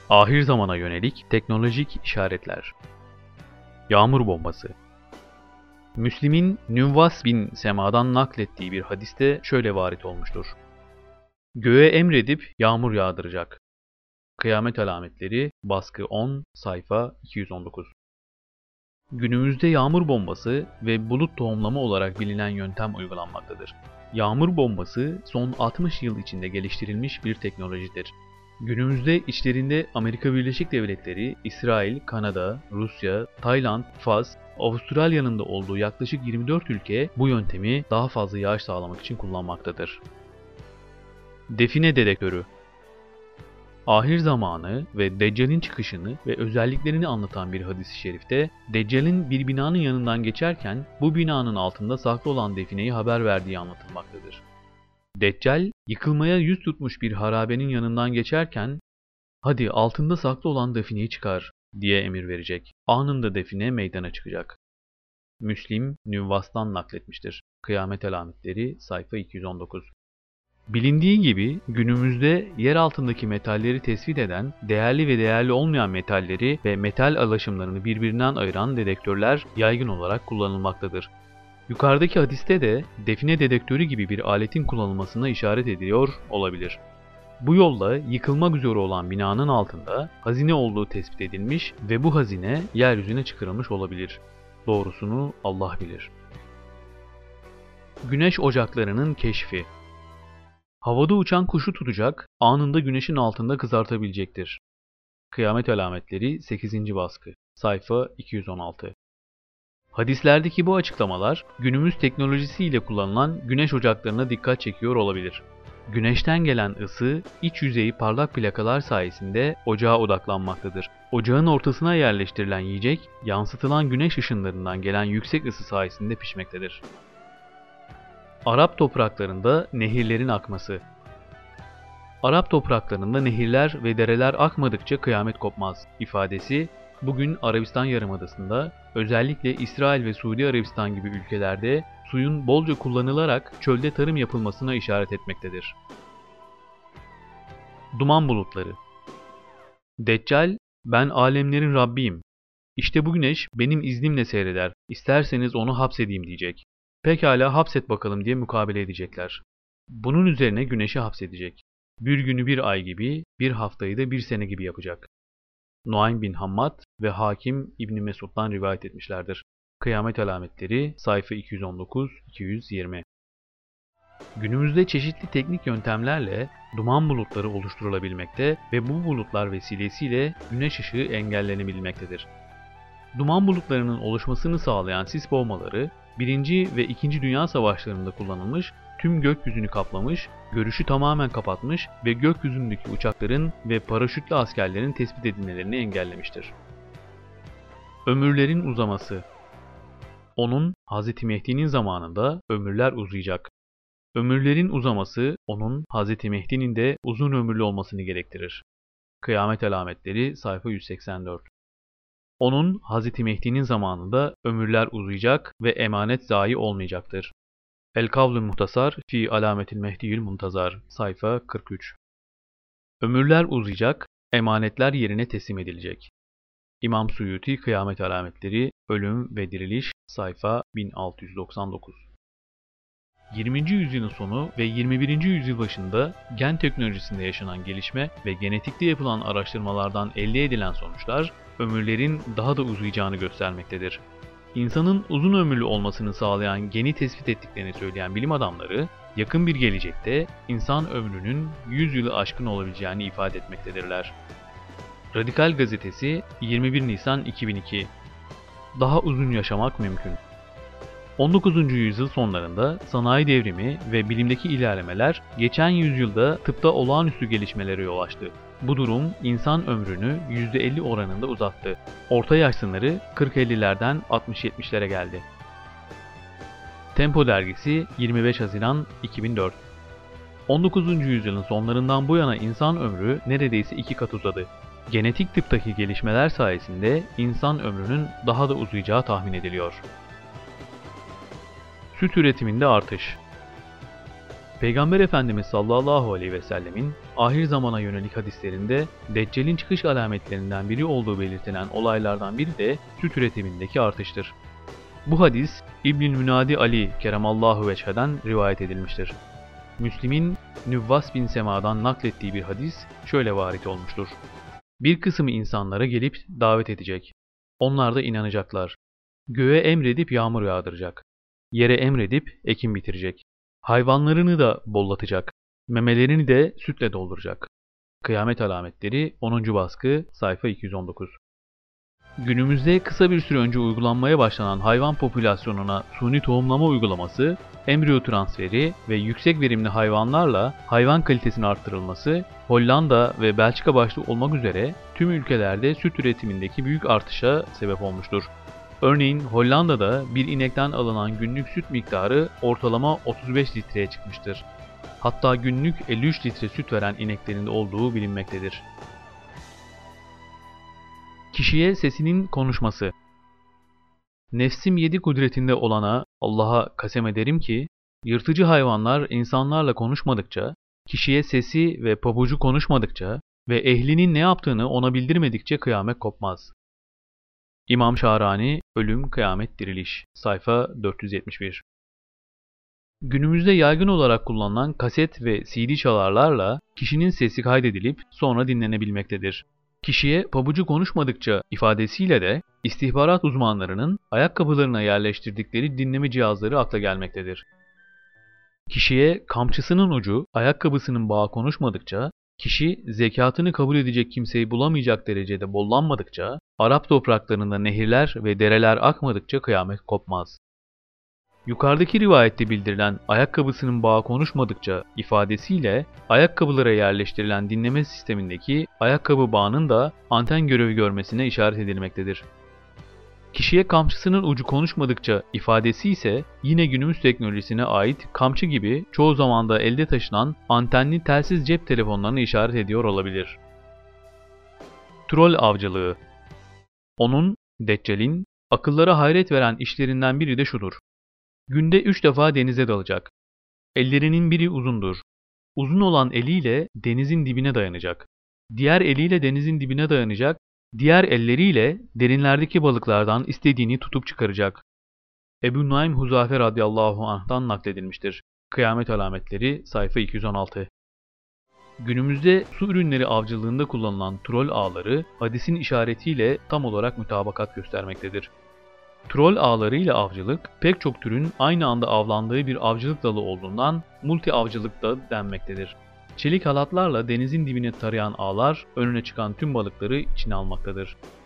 Ahir zamana yönelik teknolojik işaretler. Yağmur bombası. Müslim'in Nüvvas bin Sema'dan naklettiği bir hadiste şöyle varit olmuştur. Göğe emredip yağmur yağdıracak. Kıyamet alametleri, baskı 10, sayfa 219. Günümüzde yağmur bombası ve bulut tohumlama olarak bilinen yöntem uygulanmaktadır. Yağmur bombası son 60 yıl içinde geliştirilmiş bir teknolojidir. Günümüzde içlerinde Amerika Birleşik Devletleri, İsrail, Kanada, Rusya, Tayland, Fas, Avustralya'nın da olduğu yaklaşık 24 ülke bu yöntemi daha fazla yağış sağlamak için kullanmaktadır. Define dedektörü. Ahir zamanı ve Deccal'in çıkışını ve özelliklerini anlatan bir hadis-i şerifte, Deccal'in bir binanın yanından geçerken bu binanın altında saklı olan defineyi haber verdiği anlatılmaktadır. Deccal, yıkılmaya yüz tutmuş bir harabenin yanından geçerken, "Hadi altında saklı olan defineyi çıkar," diye emir verecek. Anında define meydana çıkacak. Müslim, Nüvvas'tan nakletmiştir. Kıyamet alametleri, sayfa 219. Bilindiği gibi günümüzde yer altındaki metalleri tespit eden, değerli ve değerli olmayan metalleri ve metal alaşımlarını birbirinden ayıran dedektörler yaygın olarak kullanılmaktadır. Yukarıdaki hadiste de define dedektörü gibi bir aletin kullanılmasına işaret ediliyor olabilir. Bu yolla yıkılmak üzere olan binanın altında hazine olduğu tespit edilmiş ve bu hazine yeryüzüne çıkarılmış olabilir. Doğrusunu Allah bilir. Güneş ocaklarının keşfi. Havada uçan kuşu tutacak, anında güneşin altında kızartabilecektir. Kıyamet alametleri 8. baskı, sayfa 216. Hadislerdeki bu açıklamalar günümüz teknolojisiyle kullanılan güneş ocaklarına dikkat çekiyor olabilir. Güneşten gelen ısı iç yüzeyi parlak plakalar sayesinde ocağa odaklanmaktadır. Ocağın ortasına yerleştirilen yiyecek yansıtılan güneş ışınlarından gelen yüksek ısı sayesinde pişmektedir. Arap topraklarında nehirlerin akması. Arap topraklarında nehirler ve dereler akmadıkça kıyamet kopmaz ifadesi bugün Arabistan Yarımadası'nda özellikle İsrail ve Suudi Arabistan gibi ülkelerde suyun bolca kullanılarak çölde tarım yapılmasına işaret etmektedir. Duman bulutları. Deccal, "Ben alemlerin Rabbiyim. İşte bu güneş benim iznimle seyreder. İsterseniz onu hapsedeyim," diyecek. "Pekala hapset bakalım," diye mukabele edecekler. Bunun üzerine güneşi hapsedecek. Bir günü bir ay gibi, bir haftayı da bir sene gibi yapacak. Nuaym bin Hammad ve Hakim İbn Mesud'dan rivayet etmişlerdir. Kıyamet alametleri, sayfa 219-220. Günümüzde çeşitli teknik yöntemlerle duman bulutları oluşturulabilmekte ve bu bulutlar vesilesiyle güneş ışığı engellenebilmektedir. Duman bulutlarının oluşmasını sağlayan sis bombaları, 1. ve 2. Dünya Savaşları'nda kullanılmış, tüm gökyüzünü kaplamış, görüşü tamamen kapatmış ve gökyüzündeki uçakların ve paraşütlü askerlerin tespit edilmelerini engellemiştir. Ömürlerin uzaması. Onun, Hz. Mehdi'nin zamanında ömürler uzayacak. Ömürlerin uzaması, onun, Hz. Mehdi'nin de uzun ömürlü olmasını gerektirir. Kıyamet alametleri, sayfa 184. Onun, Hz. Mehdi'nin zamanında ömürler uzayacak ve emanet zayi olmayacaktır. El-Kavl-ı Muhtasar fi Alametil Mehdiyül Muntazar, sayfa 43. Ömürler uzayacak, emanetler yerine teslim edilecek. İmam Suyuti Kıyamet Alametleri, Ölüm ve Diriliş, sayfa 1699. 20. yüzyılın sonu ve 21. yüzyıl başında gen teknolojisinde yaşanan gelişme ve genetikte yapılan araştırmalardan elde edilen sonuçlar, ömürlerin daha da uzayacağını göstermektedir. İnsanın uzun ömürlü olmasını sağlayan geni tespit ettiklerini söyleyen bilim adamları, yakın bir gelecekte insan ömrünün 100 yılı aşkın olabileceğini ifade etmektedirler. Radikal Gazetesi 21 Nisan 2002. Daha uzun yaşamak mümkün. 19. yüzyıl sonlarında sanayi devrimi ve bilimdeki ilerlemeler geçen yüzyılda tıpta olağanüstü gelişmelere yol açtı. Bu durum insan ömrünü %50 oranında uzattı. Orta yaş sınırı 40-50'lerden 60-70'lere geldi. Tempo dergisi 25 Haziran 2004. 19. yüzyılın sonlarından bu yana insan ömrü neredeyse 2 kat uzadı. Genetik tıptaki gelişmeler sayesinde insan ömrünün daha da uzayacağı tahmin ediliyor. Süt üretiminde artış. Peygamber Efendimiz sallallahu aleyhi ve sellemin ahir zamana yönelik hadislerinde Deccal'in çıkış alametlerinden biri olduğu belirtilen olaylardan biri de süt üretimindeki artıştır. Bu hadis İbn-i Münadi Ali Keremallahu Veçhe'den rivayet edilmiştir. Müslim'in Nüvvas bin Sema'dan naklettiği bir hadis şöyle varit olmuştur. Bir kısmı insanlara gelip davet edecek. Onlar da inanacaklar. Göğe emredip yağmur yağdıracak. Yere emredip ekim bitirecek. Hayvanlarını da bollatacak. Memelerini de sütle dolduracak. Kıyamet alametleri 10. baskı sayfa 219. Günümüzde kısa bir süre önce uygulanmaya başlanan hayvan popülasyonuna suni tohumlama uygulaması, embriyo transferi ve yüksek verimli hayvanlarla hayvan kalitesinin arttırılması, Hollanda ve Belçika başta olmak üzere tüm ülkelerde süt üretimindeki büyük artışa sebep olmuştur. Örneğin Hollanda'da bir inekten alınan günlük süt miktarı ortalama 35 litreye çıkmıştır. Hatta günlük 53 litre süt veren ineklerin de olduğu bilinmektedir. Kişiye sesinin konuşması. Nefsim 7 kudretinde olana Allah'a kasem ederim ki, yırtıcı hayvanlar insanlarla konuşmadıkça, kişiye sesi ve pabucu konuşmadıkça ve ehlinin ne yaptığını ona bildirmedikçe kıyamet kopmaz. İmam Şahrani, Ölüm, Kıyamet, Diriliş, sayfa 471. Günümüzde yaygın olarak kullanılan kaset ve CD çalarlarla kişinin sesi kaydedilip sonra dinlenebilmektedir. Kişiye pabucu konuşmadıkça ifadesiyle de istihbarat uzmanlarının ayakkabılarına yerleştirdikleri dinleme cihazları akla gelmektedir. Kişiye kamçısının ucu ayakkabısının bağı konuşmadıkça, kişi zekatını kabul edecek kimseyi bulamayacak derecede bollanmadıkça, Arap topraklarında nehirler ve dereler akmadıkça kıyamet kopmaz. Yukarıdaki rivayette bildirilen ayakkabısının bağı konuşmadıkça ifadesiyle ayakkabılara yerleştirilen dinleme sistemindeki ayakkabı bağının da anten görevi görmesine işaret edilmektedir. Kişiye kamçısının ucu konuşmadıkça ifadesi ise yine günümüz teknolojisine ait kamçı gibi çoğu zamanda elde taşınan antenli telsiz cep telefonlarını işaret ediyor olabilir. Troll avcılığı. Onun, Deccal'in, akıllara hayret veren işlerinden biri de şudur. Günde 3 defa denize dalacak. Ellerinin biri uzundur. Uzun olan eliyle denizin dibine dayanacak. Diğer eliyle denizin dibine dayanacak. Diğer elleriyle derinlerdeki balıklardan istediğini tutup çıkaracak. Ebu Nuaym Huzafe radıyallahu anh'tan nakledilmiştir. Kıyamet alametleri sayfa 216. Günümüzde su ürünleri avcılığında kullanılan troll ağları hadisin işaretiyle tam olarak mütabakat göstermektedir. Troll ağlarıyla avcılık, pek çok türün aynı anda avlandığı bir avcılık dalı olduğundan multi avcılık da denmektedir. Çelik halatlarla denizin dibine tarayan ağlar önüne çıkan tüm balıkları içine almaktadır.